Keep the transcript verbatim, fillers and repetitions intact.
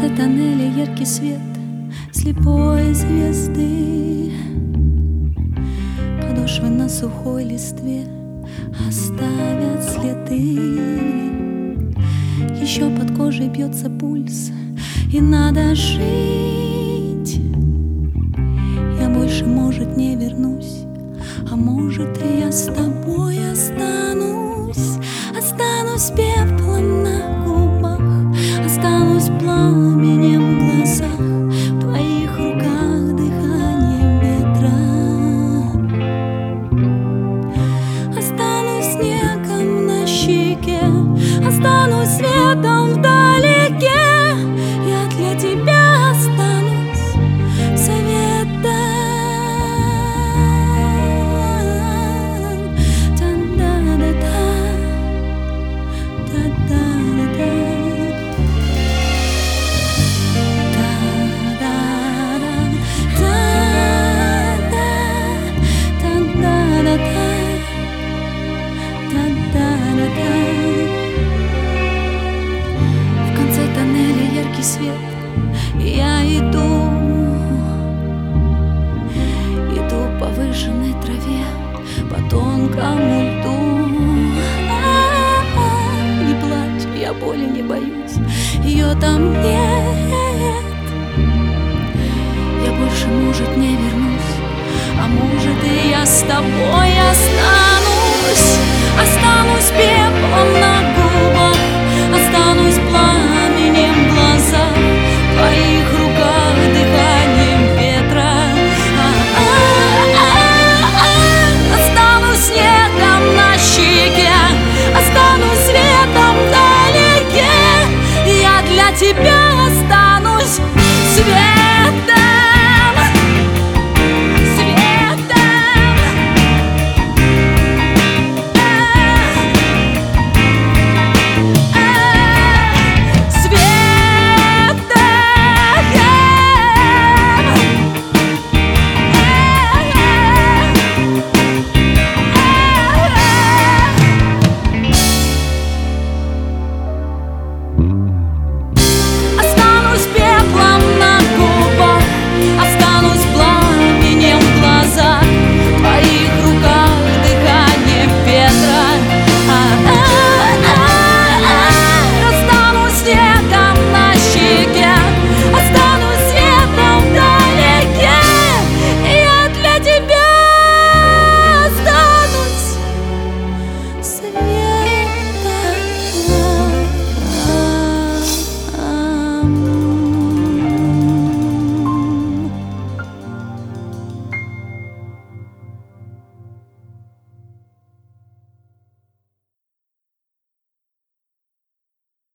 конце тоннеля яркий свет слепой звезды. Подошвы на сухой листве оставят следы. Еще под кожей бьется пульс, и надо жить. Я больше, может, не вернусь, а может, и я с тобой останусь. Останусь пеплом на губах, останусь пламенем в глазах, в твоих руках дыхание ветра. Останусь снегом на щеке, останусь светом вдалеке. Я для тебя останусь советом. В конце тоннеля яркий свет, и я иду, иду по выжженной траве, по тонкому льду. А-а-а, не плачь, я боли не боюсь, ее там нет. Я больше, может, не вернусь, а может, и я с тобой